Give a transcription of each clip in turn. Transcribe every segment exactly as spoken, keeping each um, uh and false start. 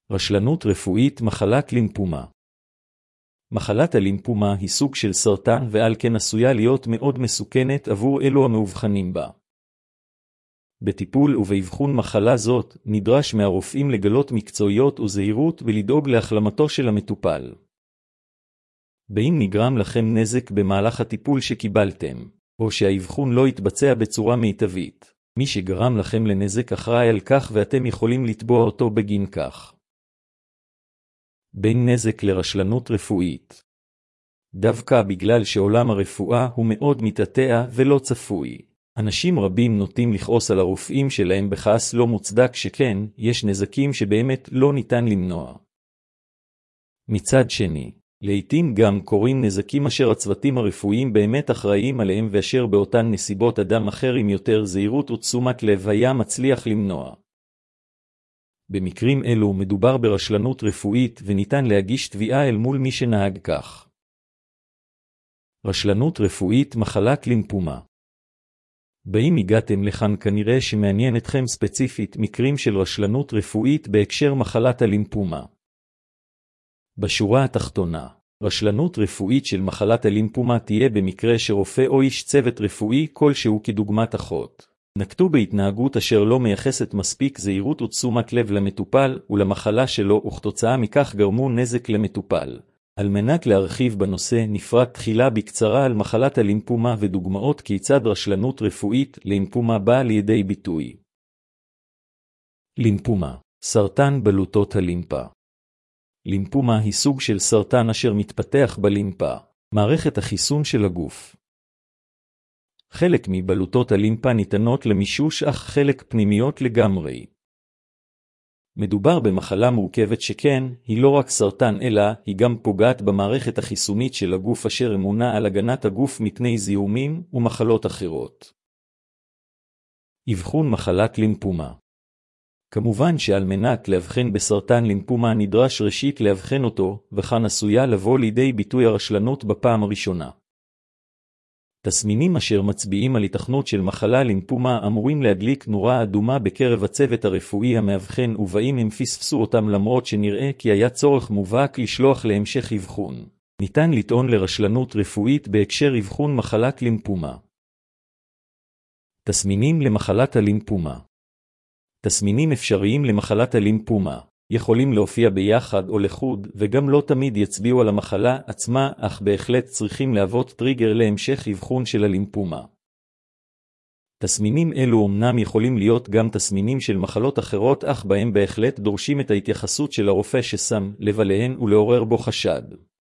רשלנות רפואית מחלת לימפומה. מחלת הלימפומה היא סוג של סרטן ועל כן עשויה להיות מאוד מסוכנת עבור אלו המאובחנים בה. בטיפול ובאבחון מחלה זאת נדרש מהרופאים לגלות מקצועיות וזהירות ולדאוג להחלמתו של המטופל. באם נגרם לכם נזק במהלך הטיפול שקיבלתם, או שהאבחון לא יתבצע בצורה מיטבית, מי שגרם לכם לנזק אחראי על כך ואתם יכולים לתבוע אותו בגין כך. בין נזק לרשלנות רפואית. דווקא בגלל שעולם הרפואה הוא מאוד מתעתע ולא צפוי, אנשים רבים נוטים לכעוס על הרופאים שלהם בכעס לא מוצדק שכן, יש נזקים שבאמת לא ניתן למנוע. מצד שני, לעתים גם קורים נזקים אשר הצוותים הרפואיים באמת אחראים עליהם ואשר באותן נסיבות אדם אחר עם יותר זהירות ותשומת לב היה מצליח למנוע. במקרים אלו מדובר ברשלנות רפואית וניתן להגיש תביעה אל מול מי שנהג כך. רשלנות רפואית מחלת לימפומה. באם הגעתם לכאן כנראה שמעניין אתכם ספציפית מקרים של רשלנות רפואית בהקשר מחלת הלימפומה. בשורה התחתונה, רשלנות רפואית של מחלת הלימפומה תהיה במקרה שרופא או איש צוות רפואי כלשהו כדוגמת אחות נקטו בהתנהגות אשר לא מייחסת מספיק זהירות ותשומת לב למטופל ולמחלה שלו וכתוצאה מכך גרמו נזק למטופל. על מנת להרחיב בנושא נפרט תחילה בקצרה על מחלת הלימפומה ודוגמאות כיצד רשלנות רפואית לימפומה באה לידי ביטוי. לימפומה, סרטן בלוטות הלימפה. לימפומה היא סוג של סרטן אשר מתפתח בלימפה, מערכת החיסון של הגוף. חלק מבלוטות הלימפה ניתנות למישוש אך חלק פנימיות לגמרי. מדובר במחלה מורכבת שכן, היא לא רק סרטן אלא, היא גם פוגעת במערכת החיסונית של הגוף אשר אמונה על הגנת הגוף מפני זיהומים ומחלות אחרות. אבחון מחלת לימפומה. כמובן שעל מנת להבחן בסרטן לימפומה נדרש ראשית להבחן אותו, וכאן עשויה לבוא לידי ביטוי הרשלנות בפעם הראשונה. תסמינים אשר מצביעים על התכנות של מחלה לימפומה אמורים להדליק נורה אדומה בקרב הצוות הרפואי המאבחן ובאים הם פספסו אותם למרות שנראה כי היה צורך מובהק לשלוח להמשך אבחון. ניתן לטעון לרשלנות רפואית בהקשר אבחון מחלת לימפומה. תסמינים למחלת הלימפומה. תסמינים אפשריים למחלת הלימפומה יכולים להופיע ביחד או לחוד וגם לא תמיד יצביעו על המחלה עצמה, אך בהחלט צריכים להוות טריגר להמשך אבחון של הלימפומה. תסמינים אלו אמנם יכולים להיות גם תסמינים של מחלות אחרות, אך בהם בהחלט דורשים את ההתייחסות של הרופא ששם לב עליהן ולעורר בו חשד.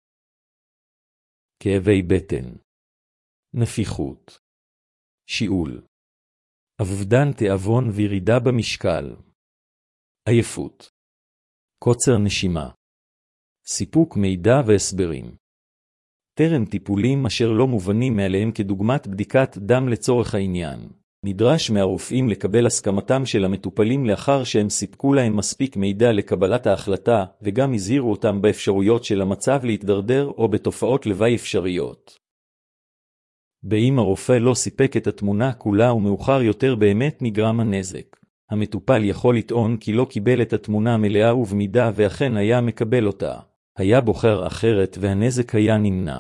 כאבי בטן, נפיחות, שיעול, אבדן תיאבון וירידה במשקל, עייפות, קוצר נשימה, סיפוק מידע והסברים. טרם טיפולים אשר לא מובנים מעליהם כדוגמת בדיקת דם לצורך העניין. נדרש מהרופאים לקבל הסכמתם של המטופלים לאחר שהם סיפקו להם מספיק מידע לקבלת ההחלטה וגם הזהירו אותם באפשרויות של המצב להתדרדר או בתופעות לוואי אפשריות. באם הרופא לא סיפק את התמונה כולה ומאוחר יותר באמת נגרם הנזק. המטופל יכול לטעון כי לא קיבל את התמונה המלאה ובמידה ואכן היה מקבל אותה. היה בוחר אחרת והנזק היה נמנע.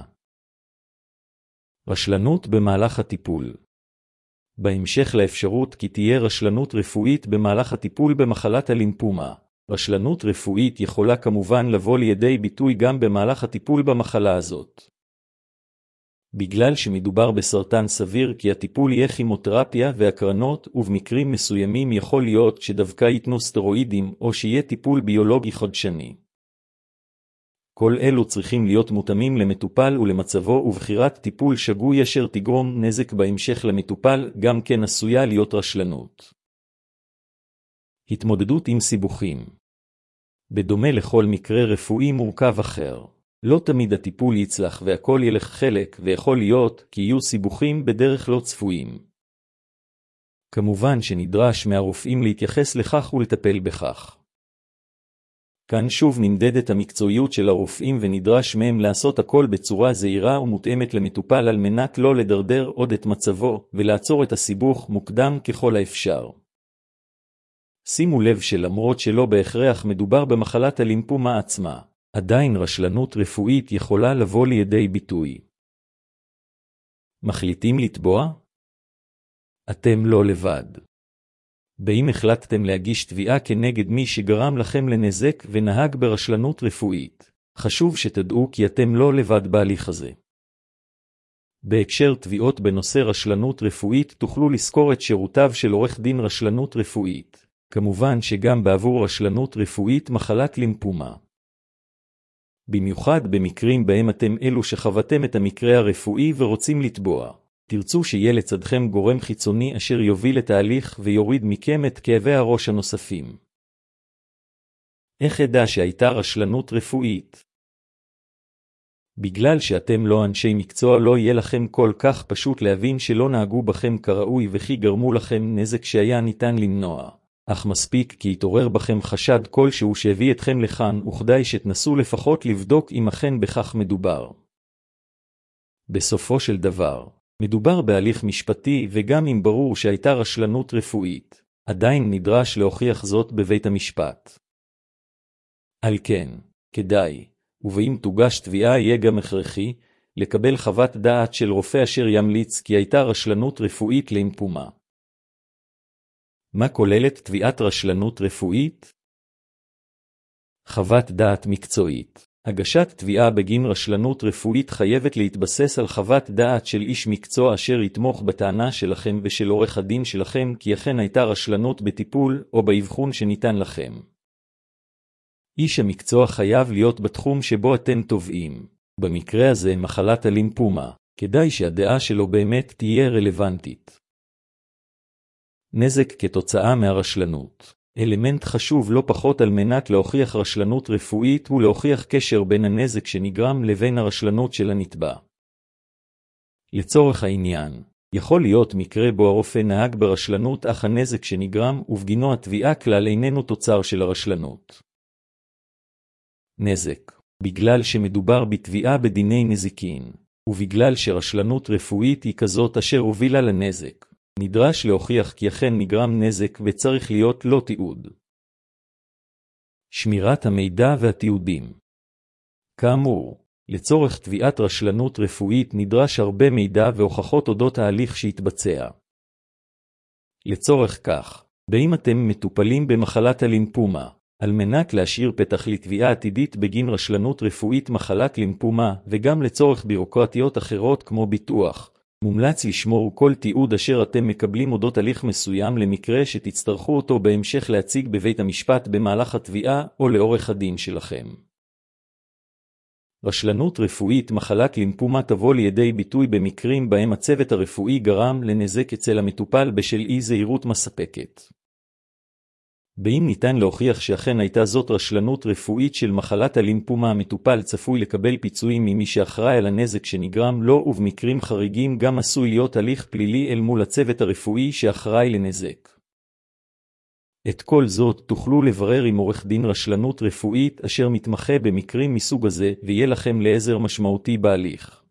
רשלנות במהלך הטיפול. בהמשך לאפשרות כי תהיה רשלנות רפואית במהלך הטיפול במחלת הלימפומה. רשלנות רפואית יכולה כמובן לבוא לידי ביטוי גם במהלך הטיפול במחלה הזאת. בגלל שמדובר בסרטן סביר כי הטיפול יהיה כימותרפיה והקרנות, ובמקרים מסוימים יכול להיות שדווקא ייתנו סטרואידים או שיהיה טיפול ביולוגי חודשני. כל אלו צריכים להיות מותאמים למטופל ולמצבו, ובחירת טיפול שגוי אשר תגרום נזק בהמשך למטופל גם כן עשויה להיות רשלנות. התמודדות עם סיבוכים. בדומה לכל מקרה רפואי מורכב אחר. לא תמיד הטיפול יצלח והכל ילך חלק, ויכול להיות כי יהיו סיבוכים בדרך לא צפויים. כמובן שנדרש מהרופאים להתייחס לכך ולטפל בכך. כאן שוב נמדדת המקצועיות של הרופאים ונדרש מהם לעשות הכל בצורה זהירה ומותאמת למטופל על מנת לא לדרדר עוד את מצבו ולעצור את הסיבוך מוקדם ככל האפשר. שימו לב שלמרות שלא בהכרח מדובר במחלת הלימפומה עצמה, עדיין רשלנות רפואית יכולה לבוא לידי ביטוי. מחליטים לתבוע? אתם לא לבד. באם החלטתם להגיש תביעה כנגד מי שגרם לכם לנזק ונהג ברשלנות רפואית, חשוב שתדעו כי אתם לא לבד בהליך הזה. בהקשר תביעות בנושא רשלנות רפואית תוכלו לזכור את שירותיו של עורך דין רשלנות רפואית, כמובן שגם בעבור רשלנות רפואית מחלת לימפומה. במיוחד במקרים בהם אתם אלו שחוותם את המקרה הרפואי ורוצים לתבוע, תרצו שיהיה לצדכם גורם חיצוני אשר יוביל את ההליך ויוריד מכם את כאבי הראש הנוספים. איך אדע שהייתה רשלנות רפואית? בגלל שאתם לא אנשי מקצוע לא יהיה לכם כל כך פשוט להבין שלא נהגו בכם כראוי וכי גרמו לכם נזק שהיה ניתן למנוע. אך מספיק כי יתעורר בכם חשד כלשהו שהביא אתכם לכאן, וכדאי שתנסו לפחות לבדוק אם אכן בכך מדובר. בסופו של דבר, מדובר בהליך משפטי, וגם אם ברור שהייתה רשלנות רפואית, עדיין נדרש להוכיח זאת בבית המשפט. על כן, כדאי, ובאם תוגש תביעה יהיה גם הכרחי, לקבל חוות דעת של רופא אשר ימליץ כי הייתה רשלנות רפואית לימפומה. מה כוללת תביעת רשלנות רפואית? חוות דעת מקצועית. הגשת תביעה בגין רשלנות רפואית חייבת להתבסס על חוות דעת של איש מקצוע אשר יתמוך בטענה שלכם ושל עורך הדין שלכם כי אכן הייתה רשלנות בטיפול או באבחון שניתן לכם. איש המקצוע חייב להיות בתחום שבו אתם תובעים. במקרה הזה מחלת הלימפומה, כדאי שהדעה שלו באמת תהיה רלוונטית. נזק כתוצאה מהרשלנות. אלמנט חשוב לא פחות על מנת להוכיח רשלנות רפואית הוא להוכיח קשר בין הנזק שנגרם לבין הרשלנות של הנתבע. לצורך העניין, יכול להיות מקרה בו הרופא נהג ברשלנות אך הנזק שנגרם ובגינו התביעה כלל איננו תוצר של הרשלנות. נזק. בגלל שמדובר בתביעה בדיני נזיקין, ובגלל שרשלנות רפואית היא כזאת אשר הובילה לנזק, נדרש להוכיח כי אכן נגרם נזק וצריך להיות לו תיעוד. שמירת המידע והתיעודים. כאמור, לצורך תביעת רשלנות רפואית נדרש הרבה מידע והוכחות אודות ההליך שהתבצע. לצורך כך, באם אתם מטופלים במחלת הלימפומה, על מנת להשאיר פתח לתביעה עתידית בגין רשלנות רפואית מחלת לימפומה וגם לצורך בירוקרטיות אחרות כמו ביטוח, מומלץ לשמור כל תיעוד אשר אתם מקבלים אודות הליך מסוים למקרה שתצטרכו אותו בהמשך להציג בבית המשפט במהלך התביעה או לעורך הדין שלכם. רשלנות רפואית מחלת לימפומה תבוא לידי ביטוי במקרים בהם הצוות הרפואי גרם לנזק אצל המטופל בשל אי זהירות מספקת. באם ניתן להוכיח שאכן הייתה זאת רשלנות רפואית של מחלת הלימפומה, המטופל צפוי לקבל פיצויים ממי שאחראי על הנזק שנגרם לו, ובמקרים חריגים גם עשוי להיות הליך פלילי אל מול הצוות הרפואי שאחראי לנזק. את כל זאת תוכלו לברר עם עורך דין רשלנות רפואית אשר מתמחה במקרים מסוג הזה, ויהיה לכם לעזר משמעותי בהליך.